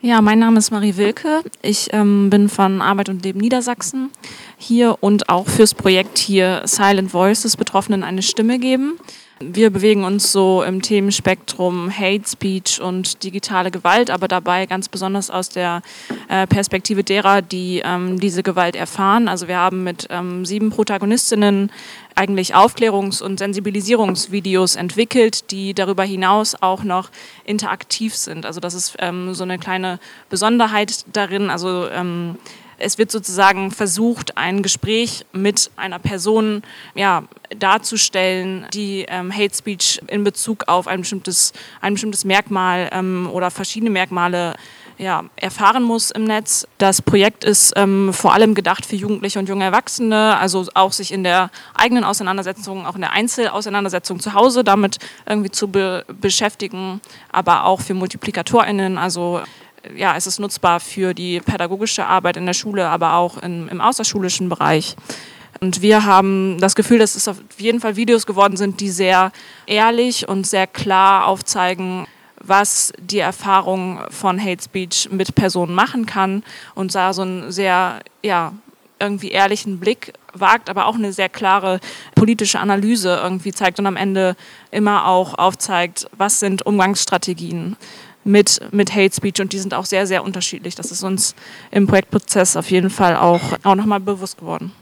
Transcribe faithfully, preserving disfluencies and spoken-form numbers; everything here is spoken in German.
Ja, mein Name ist Marie Wilke. Ich ähm, bin von Arbeit und Leben Niedersachsen hier und auch fürs Projekt hier Silent Voices Betroffenen eine Stimme geben. Wir bewegen uns so im Themenspektrum Hate Speech und digitale Gewalt, aber dabei ganz besonders aus der äh, Perspektive derer, die ähm, diese Gewalt erfahren. Also wir haben mit ähm, sieben Protagonistinnen eigentlich Aufklärungs- und Sensibilisierungsvideos entwickelt, die darüber hinaus auch noch interaktiv sind. Also das ist ähm, so eine kleine Besonderheit darin. Also ähm, es wird sozusagen versucht, ein Gespräch mit einer Person ja, darzustellen, die ähm, Hate Speech in Bezug auf ein bestimmtes, ein bestimmtes Merkmal ähm, oder verschiedene Merkmale ja, erfahren muss im Netz. Das Projekt ist ähm, vor allem gedacht für Jugendliche und junge Erwachsene, also auch sich in der eigenen Auseinandersetzung, auch in der Einzelauseinandersetzung zu Hause damit irgendwie zu be- beschäftigen, aber auch für MultiplikatorInnen, also ja, es ist nutzbar für die pädagogische Arbeit in der Schule, aber auch in, im außerschulischen Bereich. Und wir haben das Gefühl, dass es auf jeden Fall Videos geworden sind, die sehr ehrlich und sehr klar aufzeigen, was die Erfahrung von Hate Speech mit Personen machen kann und da so einen sehr, ja, irgendwie ehrlichen Blick wagt, aber auch eine sehr klare politische Analyse irgendwie zeigt und am Ende immer auch aufzeigt, was sind Umgangsstrategien mit, mit Hate Speech, und die sind auch sehr, sehr unterschiedlich. Das ist uns im Projektprozess auf jeden Fall auch, auch nochmal bewusst geworden.